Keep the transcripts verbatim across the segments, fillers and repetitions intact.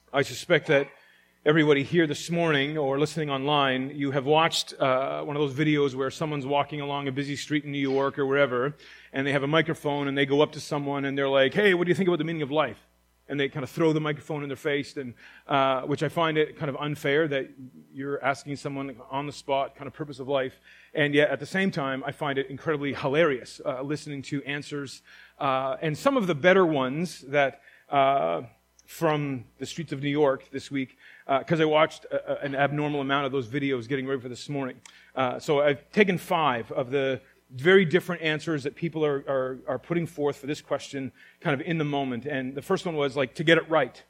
I suspect that everybody here this morning or listening online, you have watched uh, one of those videos where someone's walking along a busy street in New York or wherever, and they have a microphone, and they go up to someone, and they're like, "Hey, what do you think about the meaning of life?" And they kind of throw the microphone in their face, and uh, which I find it kind of unfair that you're asking someone on the spot kind of purpose of life. And yet, at the same time, I find it incredibly hilarious uh, listening to answers. Uh, and some of the better ones that uh, from the streets of New York this week, because uh, I watched a, an abnormal amount of those videos getting ready for this morning. Uh, so I've taken five of the very different answers that people are, are, are putting forth for this question kind of in the moment. And the first one was like, to get it right.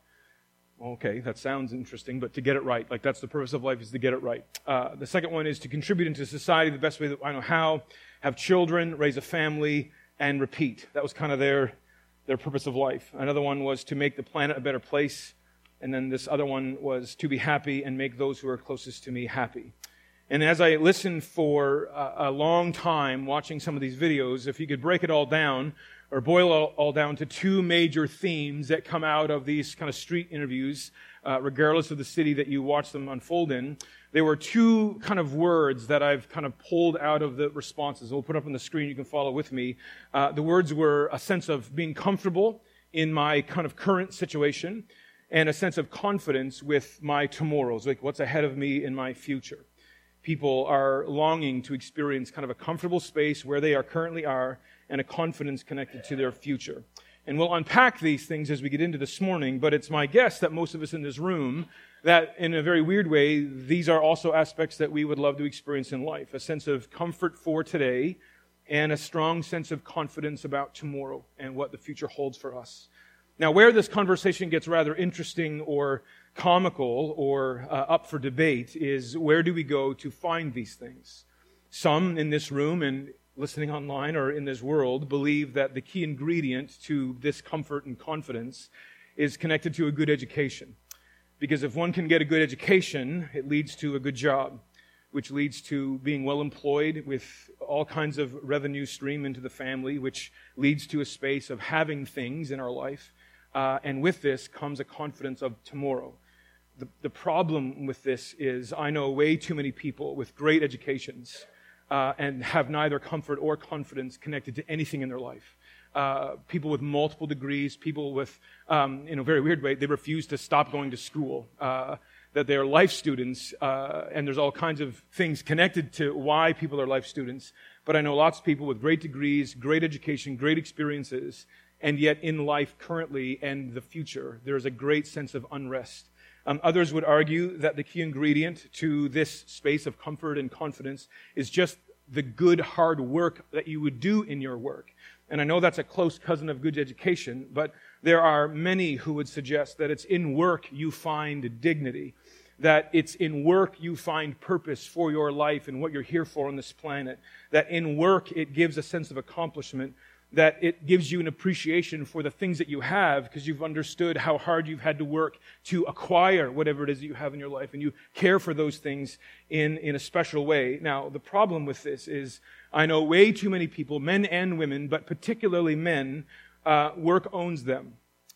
Okay, that sounds interesting, but to get it right. Like that's the purpose of life, is to get it right. Uh, the second one is to contribute into society the best way that I know how, have children, raise a family, and repeat. That was kind of their, their purpose of life. Another one was to make the planet a better place. And then this other one was to be happy and make those who are closest to me happy. And as I listened for a, a long time watching some of these videos, if you could break it all down or boil all, all down to two major themes that come out of these kind of street interviews, uh, regardless of the city that you watch them unfold in, there were two kind of words that I've kind of pulled out of the responses. We'll put up on the screen. You can follow with me. Uh, the words were a sense of being comfortable in my kind of current situation and a sense of confidence with my tomorrows, like what's ahead of me in my future. People are longing to experience kind of a comfortable space where they are currently are and a confidence connected to their future. And we'll unpack these things as we get into this morning, but it's my guess that most of us in this room, that in a very weird way, these are also aspects that we would love to experience in life. A sense of comfort for today and a strong sense of confidence about tomorrow and what the future holds for us. Now, where this conversation gets rather interesting or comical or uh, up for debate is, where do we go to find these things? Some in this room and listening online or in this world believe that the key ingredient to this comfort and confidence is connected to a good education. Because if one can get a good education, it leads to a good job, which leads to being well employed with all kinds of revenue stream into the family, which leads to a space of having things in our life. Uh, and with this comes a confidence of tomorrow. The, the problem with this is I know way too many people with great educations uh, and have neither comfort or confidence connected to anything in their life. Uh, people with multiple degrees, people with, um, in a very weird way, they refuse to stop going to school. Uh, that they are life students, uh, and there's all kinds of things connected to why people are life students. But I know lots of people with great degrees, great education, great experiences, and yet in life currently and the future, there is a great sense of unrest. Um, others would argue that the key ingredient to this space of comfort and confidence is just the good, hard work that you would do in your work. And I know that's a close cousin of good education, but there are many who would suggest that it's in work you find dignity, that it's in work you find purpose for your life and what you're here for on this planet, that in work it gives a sense of accomplishment, that it gives you an appreciation for the things that you have because you've understood how hard you've had to work to acquire whatever it is that you have in your life, and you care for those things in, in a special way. Now, the problem with this is I know way too many people, men and women, but particularly men, uh, work owns them.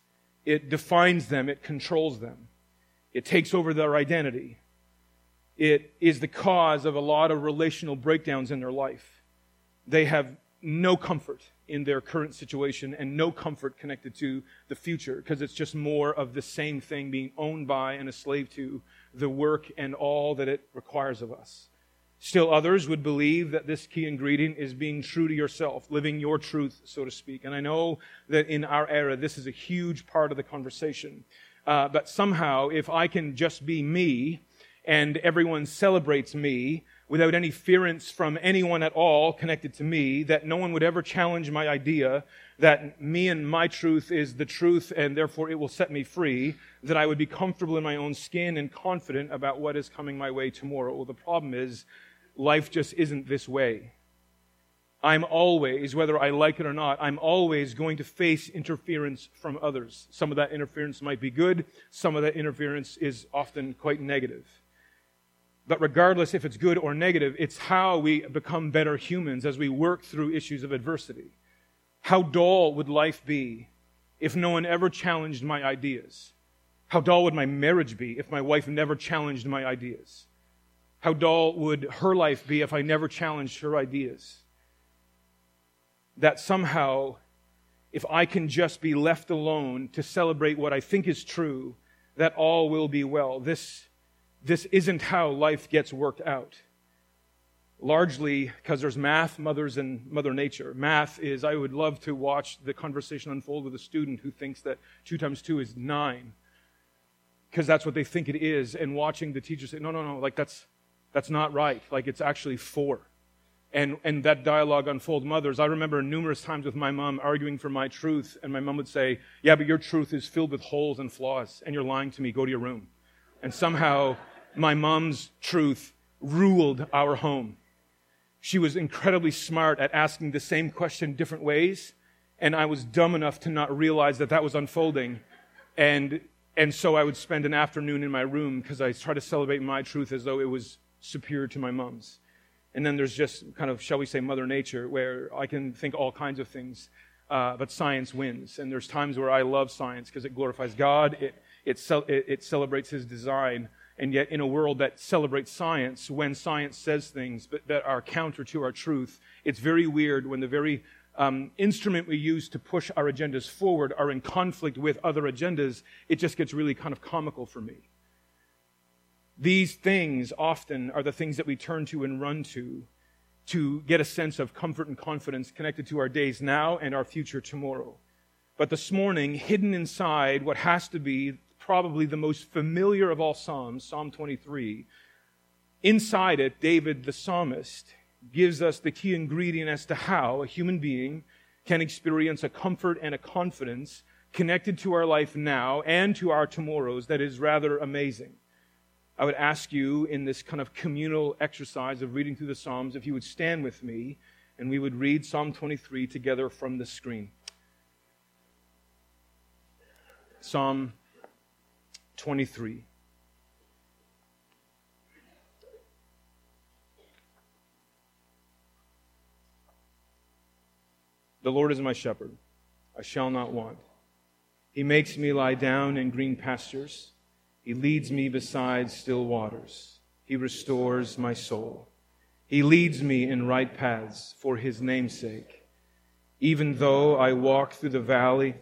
It defines them. It controls them. It takes over their identity. It is the cause of a lot of relational breakdowns in their life. They have no comfort in their current situation and no comfort connected to the future because it's just more of the same thing being owned by and a slave to the work and all that it requires of us. Still others would believe that this key ingredient is being true to yourself, living your truth, so to speak. And I know that in our era, this is a huge part of the conversation. Uh, but somehow, if I can just be me and everyone celebrates me, without any fearance from anyone at all connected to me, that no one would ever challenge my idea that me and my truth is the truth and therefore it will set me free, that I would be comfortable in my own skin and confident about what is coming my way tomorrow. Well, the problem is, life just isn't this way. I'm always, whether I like it or not, I'm always going to face interference from others. Some of that interference might be good, some of that interference is often quite negative. But regardless if it's good or negative, it's how we become better humans as we work through issues of adversity. How dull would life be if no one ever challenged my ideas? How dull would my marriage be if my wife never challenged my ideas? How dull would her life be if I never challenged her ideas? That somehow, if I can just be left alone to celebrate what I think is true, that all will be well. This, this isn't how life gets worked out. Largely because there's math, mothers, and Mother Nature. Math is, I would love to watch the conversation unfold with a student who thinks that two times two is nine, because that's what they think it is, and watching the teacher say, no, no, no, like that's that's not right. Like it's actually four. And and that dialogue unfold. Mothers, I remember numerous times with my mom arguing for my truth, and my mom would say, yeah, but your truth is filled with holes and flaws, and you're lying to me, go to your room. And somehow my mom's truth ruled our home. She was incredibly smart at asking the same question different ways, and I was dumb enough to not realize that that was unfolding. And and so I would spend an afternoon in my room because I tried to celebrate my truth as though it was superior to my mom's. And then there's just kind of, shall we say, Mother Nature, where I can think all kinds of things, uh, but science wins. And there's times where I love science because it glorifies God, it it, ce- it it celebrates His design. And yet in a world that celebrates science, when science says things that are counter to our truth, it's very weird when the very um, instrument we use to push our agendas forward are in conflict with other agendas. It just gets really kind of comical for me. These things often are the things that we turn to and run to to get a sense of comfort and confidence connected to our days now and our future tomorrow. But this morning, hidden inside what has to be probably the most familiar of all Psalms, Psalm twenty-three, inside it, David the psalmist gives us the key ingredient as to how a human being can experience a comfort and a confidence connected to our life now and to our tomorrows that is rather amazing. I would ask you in this kind of communal exercise of reading through the Psalms, if you would stand with me and we would read Psalm twenty-three together from the screen. Psalm twenty-three. The Lord is my shepherd, I shall not want. He makes me lie down in green pastures. He leads me beside still waters. He restores my soul. He leads me in right paths for His name's sake. Even though I walk through the valley,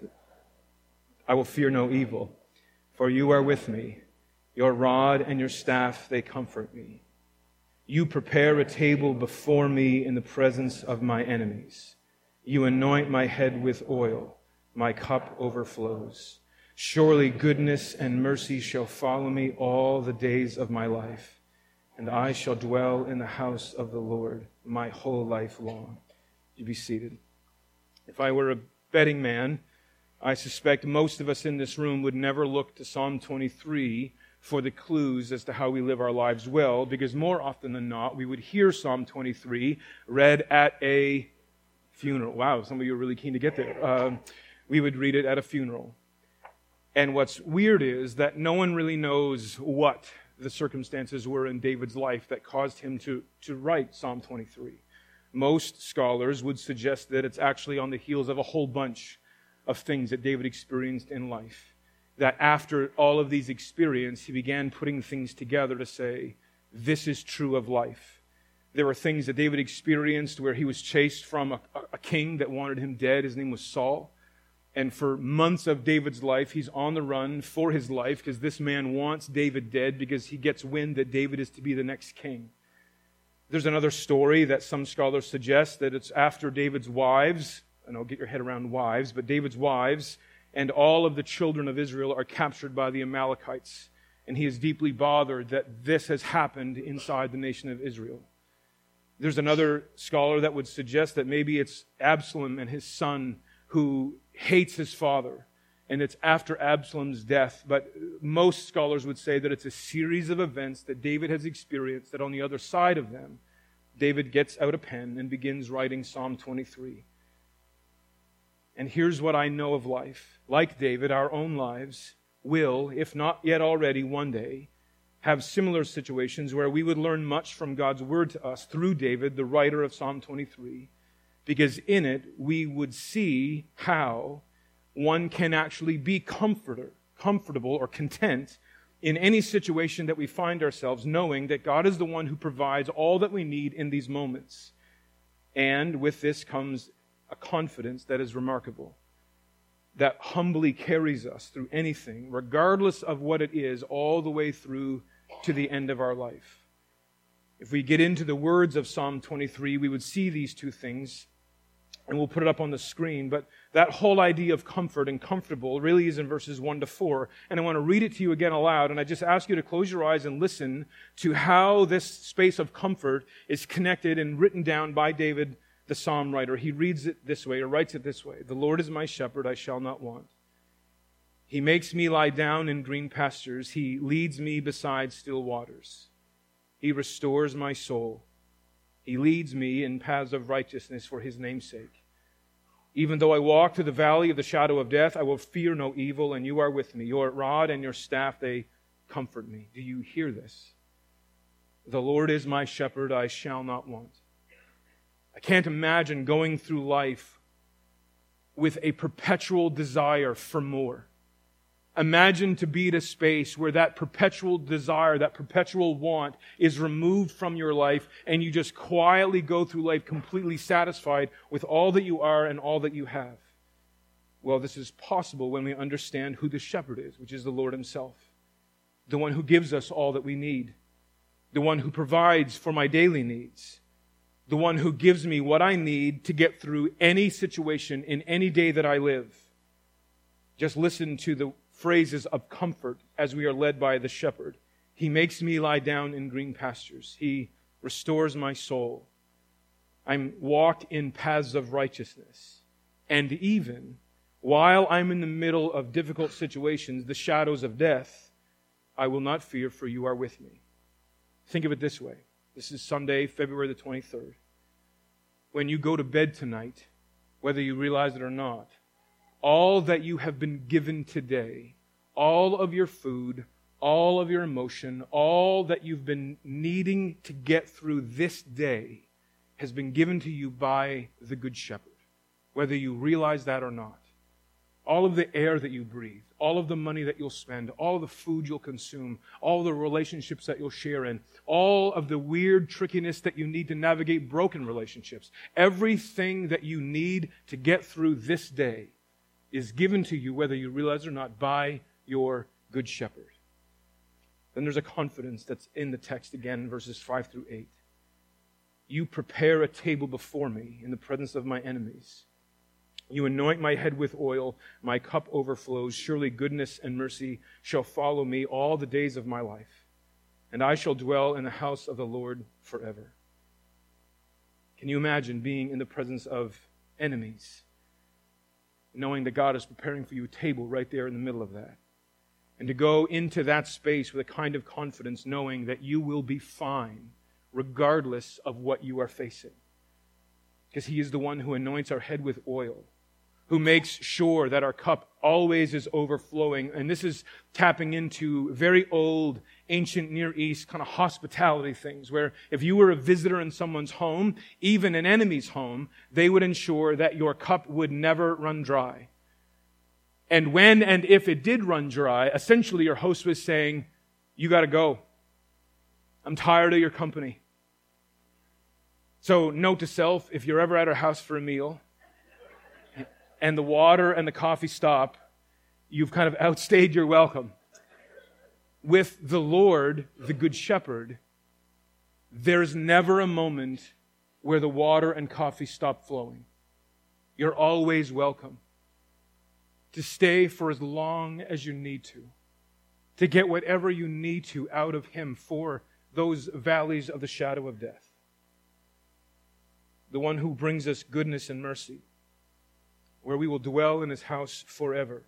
I will fear no evil, for you are with me. Your rod and your staff, they comfort me. You prepare a table before me in the presence of my enemies. You anoint my head with oil. My cup overflows. Surely goodness and mercy shall follow me all the days of my life, and I shall dwell in the house of the Lord my whole life long. You be seated. If I were a betting man, I suspect most of us in this room would never look to Psalm twenty-three for the clues as to how we live our lives well, because more often than not, we would hear Psalm twenty-three read at a funeral. Wow, some of you are really keen to get there. Uh, we would read it at a funeral. And what's weird is that no one really knows what the circumstances were in David's life that caused him to, to write Psalm twenty-three. Most scholars would suggest that it's actually on the heels of a whole bunch of things that David experienced in life. That after all of these experiences, he began putting things together to say, this is true of life. There were things that David experienced where he was chased from a, a king that wanted him dead. His name was Saul. And for months of David's life, he's on the run for his life because this man wants David dead because he gets wind that David is to be the next king. There's another story that some scholars suggest that it's after David's wives, and I'll get your head around wives, but David's wives and all of the children of Israel are captured by the Amalekites. And he is deeply bothered that this has happened inside the nation of Israel. There's another scholar that would suggest that maybe it's Absalom and his son who hates his father. And it's after Absalom's death. But most scholars would say that it's a series of events that David has experienced, that on the other side of them, David gets out a pen and begins writing Psalm twenty-three. And here's what I know of life. Like David, our own lives will, if not yet already, one day, have similar situations where we would learn much from God's word to us through David, the writer of Psalm twenty-three, because in it we would see how one can actually be comforter, comfortable or content in any situation that we find ourselves, knowing that God is the one who provides all that we need in these moments. And with this comes a confidence that is remarkable, that humbly carries us through anything, regardless of what it is, all the way through to the end of our life. If we get into the words of Psalm twenty-three, we would see these two things, and we'll put it up on the screen. But that whole idea of comfort and comfortable really is in verses one to four. And I want to read it to you again aloud, and I just ask you to close your eyes and listen to how this space of comfort is connected and written down by David, the psalm writer. He reads it this way, or writes it this way: "The Lord is my shepherd, I shall not want. He makes me lie down in green pastures. He leads me beside still waters. He restores my soul. He leads me in paths of righteousness for His name's sake. Even though I walk through the valley of the shadow of death, I will fear no evil, and you are with me. Your rod and your staff, they comfort me." Do you hear this? The Lord is my shepherd, I shall not want. I can't imagine going through life with a perpetual desire for more. Imagine to be at a space where that perpetual desire, that perpetual want is removed from your life, and you just quietly go through life completely satisfied with all that you are and all that you have. Well, this is possible when we understand who the shepherd is, which is the Lord Himself, the one who gives us all that we need, the one who provides for my daily needs, the one who gives me what I need to get through any situation in any day that I live. Just listen to the phrases of comfort as we are led by the shepherd. He makes me lie down in green pastures. He restores my soul. I'm walked in paths of righteousness. And even while I'm in the middle of difficult situations, the shadows of death, I will not fear, for you are with me. Think of it this way. This is Sunday, February the twenty-third. When you go to bed tonight, whether you realize it or not, all that you have been given today, all of your food, all of your emotion, all that you've been needing to get through this day has been given to you by the Good Shepherd, whether you realize that or not. All of the air that you breathe, all of the money that you'll spend, all of the food you'll consume, all of the relationships that you'll share in, all of the weird trickiness that you need to navigate broken relationships, everything that you need to get through this day is given to you, whether you realize it or not, by your Good Shepherd. Then there's a confidence that's in the text again, verses five through eight. You prepare a table before me in the presence of my enemies. You anoint my head with oil, my cup overflows. Surely goodness and mercy shall follow me all the days of my life, and I shall dwell in the house of the Lord forever. Can you imagine being in the presence of enemies, knowing that God is preparing for you a table right there in the middle of that? And to go into that space with a kind of confidence, knowing that you will be fine regardless of what you are facing. Because He is the one who anoints our head with oil, who makes sure that our cup always is overflowing. And this is tapping into very old, ancient Near East kind of hospitality things, where if you were a visitor in someone's home, even an enemy's home, they would ensure that your cup would never run dry. And when and if it did run dry, essentially your host was saying, you got to go. I'm tired of your company. So note to self, if you're ever at our house for a meal and the water and the coffee stop, you've kind of outstayed your welcome. With the Lord, the Good Shepherd, there's never a moment where the water and coffee stop flowing. You're always welcome to stay for as long as you need to, to get whatever you need to out of Him for those valleys of the shadow of death. The one who brings us goodness and mercy, where we will dwell in His house forever.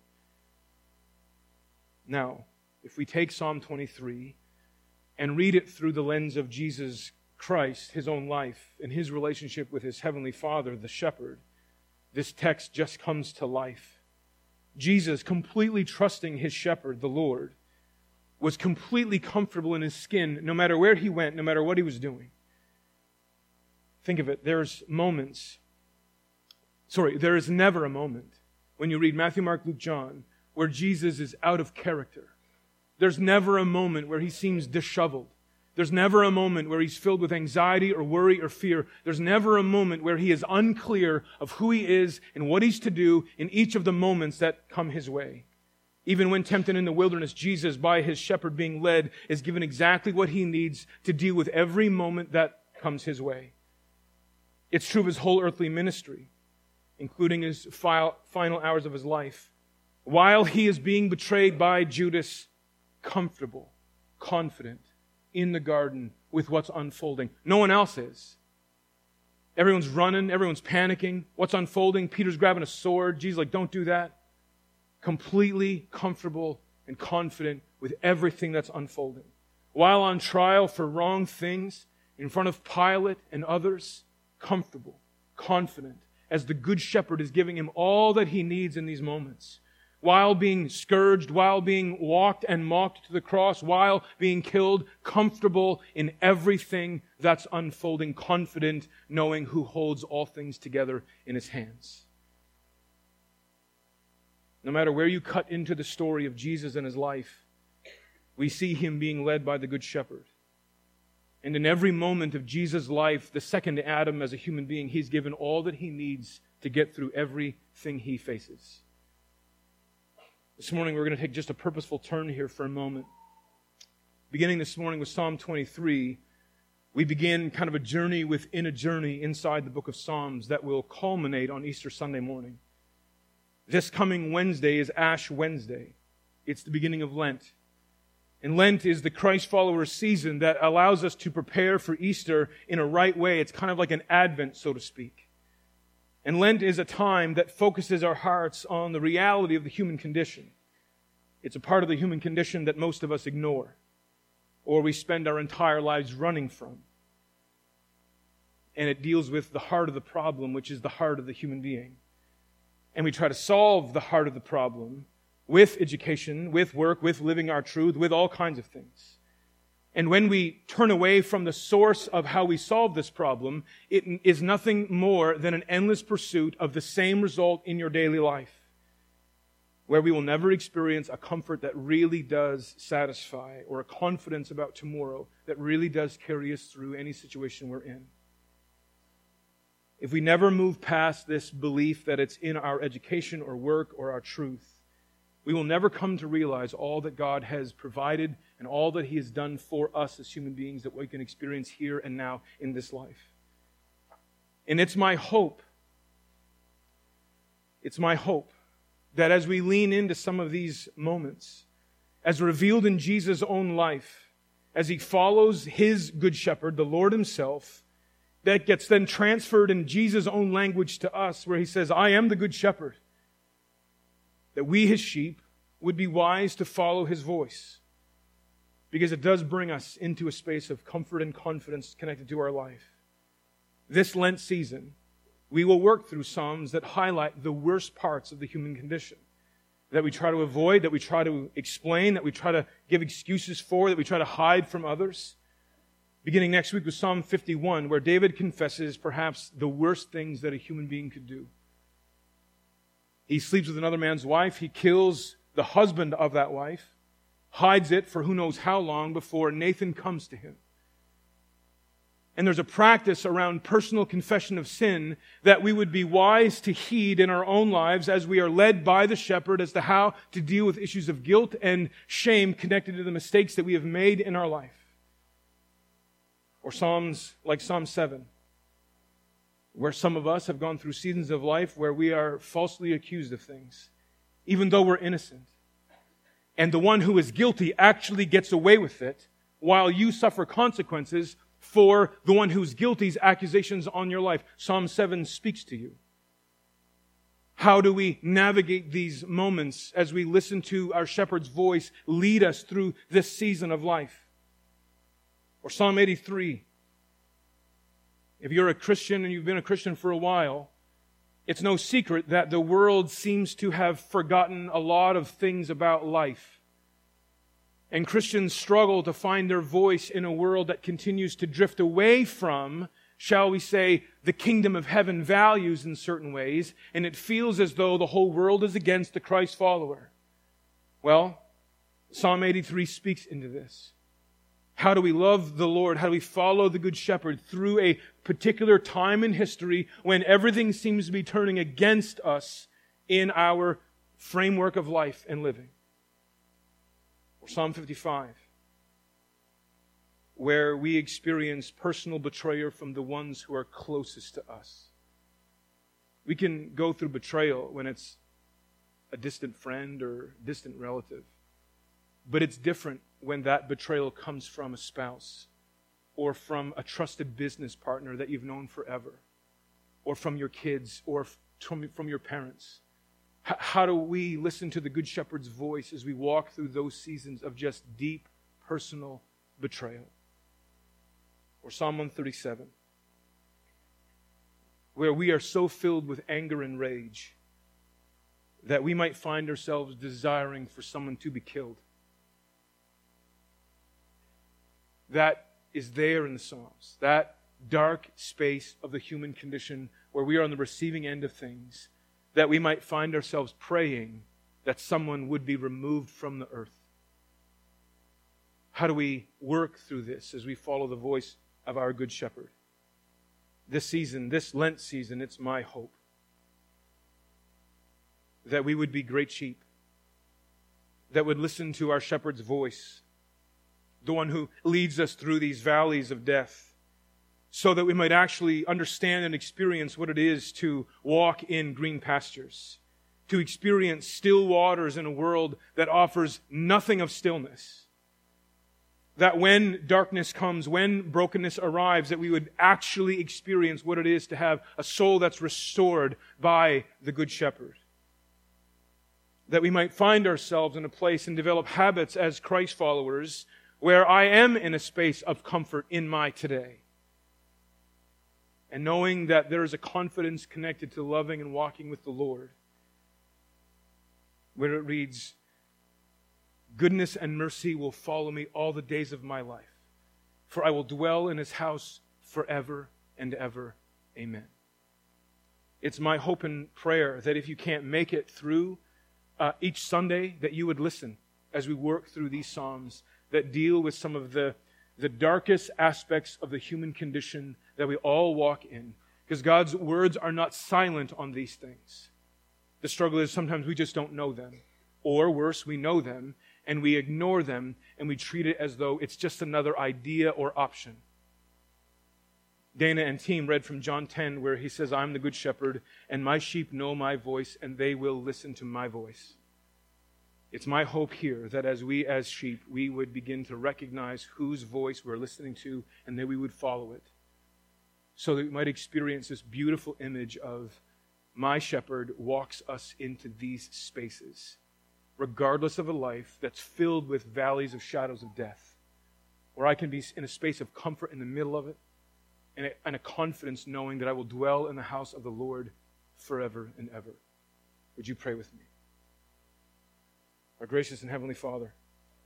Now, if we take Psalm twenty-three and read it through the lens of Jesus Christ, His own life, and His relationship with His Heavenly Father, the Shepherd, this text just comes to life. Jesus, completely trusting His Shepherd, the Lord, was completely comfortable in His skin no matter where He went, no matter what He was doing. Think of it. There's moments, sorry, there is never a moment when you read Matthew, Mark, Luke, John, where Jesus is out of character. There's never a moment where he seems disheveled. There's never a moment where he's filled with anxiety or worry or fear. There's never a moment where he is unclear of who he is and what he's to do in each of the moments that come his way. Even when tempted in the wilderness, Jesus, by his shepherd being led, is given exactly what he needs to deal with every moment that comes his way. It's true of his whole earthly ministry, including his final hours of his life. While he is being betrayed by Judas, comfortable, confident, in the garden with what's unfolding. No one else is. Everyone's running. Everyone's panicking. What's unfolding? Peter's grabbing a sword. Jesus like, don't do that. Completely comfortable and confident with everything that's unfolding. While on trial for wrong things, in front of Pilate and others, comfortable, confident, as the Good Shepherd is giving him all that he needs in these moments. While being scourged, while being walked and mocked to the cross, while being killed, comfortable in everything that's unfolding, confident, knowing who holds all things together in his hands. No matter where you cut into the story of Jesus and his life, we see him being led by the Good Shepherd. And in every moment of Jesus' life, the second Adam as a human being, he's given all that he needs to get through everything he faces. This morning, we're going to take just a purposeful turn here for a moment. Beginning this morning with Psalm twenty-three, we begin kind of a journey within a journey inside the book of Psalms that will culminate on Easter Sunday morning. This coming Wednesday is Ash Wednesday. It's the beginning of Lent. And Lent is the Christ follower season that allows us to prepare for Easter in a right way. It's kind of like an Advent, so to speak. And Lent is a time that focuses our hearts on the reality of the human condition. It's a part of the human condition that most of us ignore, or we spend our entire lives running from. And it deals with the heart of the problem, which is the heart of the human being. And we try to solve the heart of the problem with education, with work, with living our truth, with all kinds of things. And when we turn away from the source of how we solve this problem, it is nothing more than an endless pursuit of the same result in your daily life, where we will never experience a comfort that really does satisfy or a confidence about tomorrow that really does carry us through any situation we're in. If we never move past this belief that it's in our education or work or our truth, we will never come to realize all that God has provided and all that he has done for us as human beings that we can experience here and now in this life. And it's my hope, it's my hope that as we lean into some of these moments, as revealed in Jesus' own life, as he follows his Good Shepherd, the Lord himself, that gets then transferred in Jesus' own language to us, where he says, I am the Good Shepherd, that we, his sheep, would be wise to follow his voice. Because it does bring us into a space of comfort and confidence connected to our life. This Lent season, we will work through Psalms that highlight the worst parts of the human condition, that we try to avoid, that we try to explain, that we try to give excuses for, that we try to hide from others. Beginning next week with Psalm fifty-one, where David confesses perhaps the worst things that a human being could do. He sleeps with another man's wife. He kills the husband of that wife, hides it for who knows how long before Nathan comes to him. And there's a practice around personal confession of sin that we would be wise to heed in our own lives as we are led by the shepherd as to how to deal with issues of guilt and shame connected to the mistakes that we have made in our life. Or Psalms like Psalm seven, where some of us have gone through seasons of life where we are falsely accused of things, even though we're innocent. And the one who is guilty actually gets away with it, while you suffer consequences for the one who's guilty's accusations on your life. Psalm seven speaks to you. How do we navigate these moments as we listen to our shepherd's voice lead us through this season of life? Or Psalm eighty-three. If you're a Christian and you've been a Christian for a while, it's no secret that the world seems to have forgotten a lot of things about life. And Christians struggle to find their voice in a world that continues to drift away from, shall we say, the kingdom of heaven values in certain ways, and it feels as though the whole world is against the Christ follower. Well, Psalm eighty-three speaks into this. How do we love the Lord? How do we follow the Good Shepherd through a particular time in history when everything seems to be turning against us in our framework of life and living? Or Psalm fifty-five, where we experience personal betrayal from the ones who are closest to us. We can go through betrayal when it's a distant friend or distant relative. But it's different when that betrayal comes from a spouse or from a trusted business partner that you've known forever, or from your kids, or from, from your parents. H- how do we listen to the Good Shepherd's voice as we walk through those seasons of just deep personal betrayal? Or Psalm one thirty-seven, where we are so filled with anger and rage that we might find ourselves desiring for someone to be killed. That is there in the Psalms. That dark space of the human condition where we are on the receiving end of things, that we might find ourselves praying that someone would be removed from the earth. How do we work through this as we follow the voice of our Good Shepherd? This season, this Lent season, it's my hope that we would be great sheep, that would listen to our shepherd's voice, the one who leads us through these valleys of death, so that we might actually understand and experience what it is to walk in green pastures, to experience still waters in a world that offers nothing of stillness. That when darkness comes, when brokenness arrives, that we would actually experience what it is to have a soul that's restored by the Good Shepherd. That we might find ourselves in a place and develop habits as Christ followers where I am in a space of comfort in my today. And knowing that there is a confidence connected to loving and walking with the Lord, where it reads, "Goodness and mercy will follow me all the days of my life, for I will dwell in His house forever and ever. Amen." It's my hope and prayer that if you can't make it through uh, each Sunday, that you would listen as we work through these Psalms that deal with some of the, the darkest aspects of the human condition that we all walk in. Because God's words are not silent on these things. The struggle is sometimes we just don't know them. Or worse, we know them and we ignore them and we treat it as though it's just another idea or option. Dana and team read from John ten where he says, "I'm the good shepherd and my sheep know my voice and they will listen to my voice." It's my hope here that as we as sheep, we would begin to recognize whose voice we're listening to and that we would follow it, so that we might experience this beautiful image of my shepherd walks us into these spaces, regardless of a life that's filled with valleys of shadows of death, where I can be in a space of comfort in the middle of it, and a, and a confidence knowing that I will dwell in the house of the Lord forever and ever. Would you pray with me? Our gracious and heavenly Father,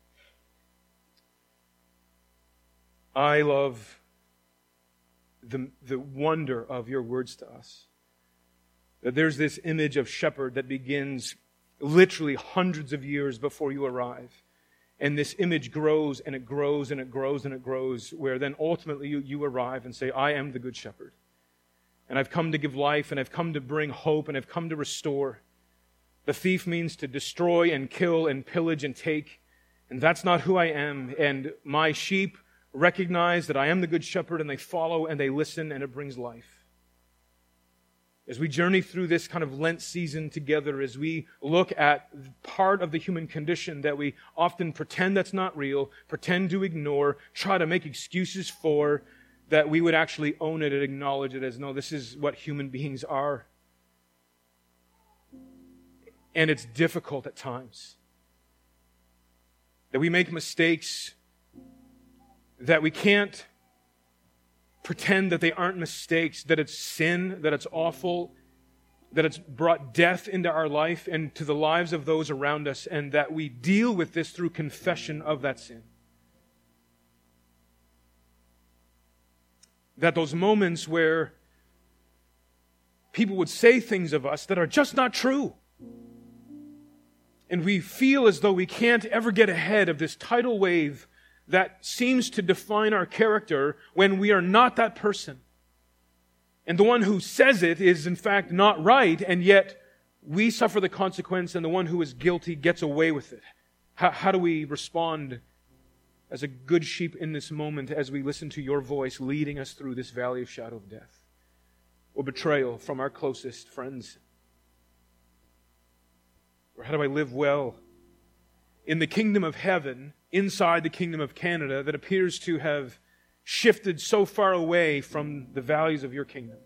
I love the, the wonder of your words to us. That there's this image of shepherd that begins literally hundreds of years before you arrive. And this image grows and it grows and it grows and it grows, where then ultimately you, you arrive and say, "I am the good shepherd. And I've come to give life and I've come to bring hope and I've come to restore." The thief means to destroy and kill and pillage and take. And that's not who I am. And my sheep recognize that I am the good shepherd and they follow and they listen and it brings life. As we journey through this kind of Lent season together, as we look at part of the human condition that we often pretend that's not real, pretend to ignore, try to make excuses for, that we would actually own it and acknowledge it as, no, this is what human beings are. And it's difficult at times. That we make mistakes, that we can't pretend that they aren't mistakes, that it's sin, that it's awful, that it's brought death into our life and to the lives of those around us, and that we deal with this through confession of that sin. That those moments where people would say things of us that are just not true, And we feel as though we can't ever get ahead of this tidal wave that seems to define our character when we are not that person. And the one who says it is in fact not right, and yet we suffer the consequence, and the one who is guilty gets away with it. How, how do we respond as a good sheep in this moment as we listen to your voice leading us through this valley of shadow of death? Or betrayal from our closest friends? Or how do I live well in the kingdom of heaven, inside the kingdom of Canada, that appears to have shifted so far away from the values of your kingdom?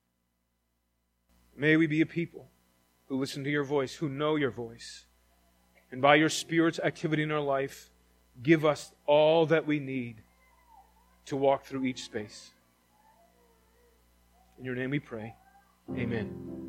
May we be a people who listen to your voice, who know your voice, and by your Spirit's activity in our life, give us all that we need to walk through each space. In your name we pray. Amen.